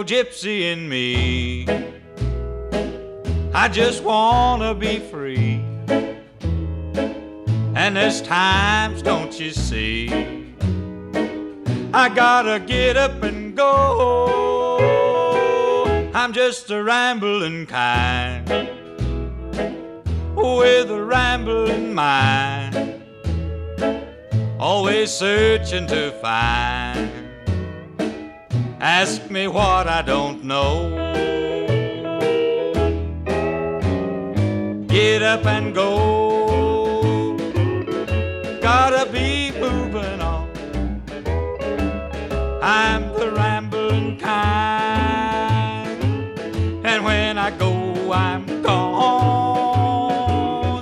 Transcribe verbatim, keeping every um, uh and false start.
gypsy in me. I just wanna be free. And there's times, don't you see, I gotta get up and go. I'm just a rambling kind with a rambling mind, always searching to find. Ask me what I don't know. Get up and go. Gotta be moving on. I'm the rambling kind.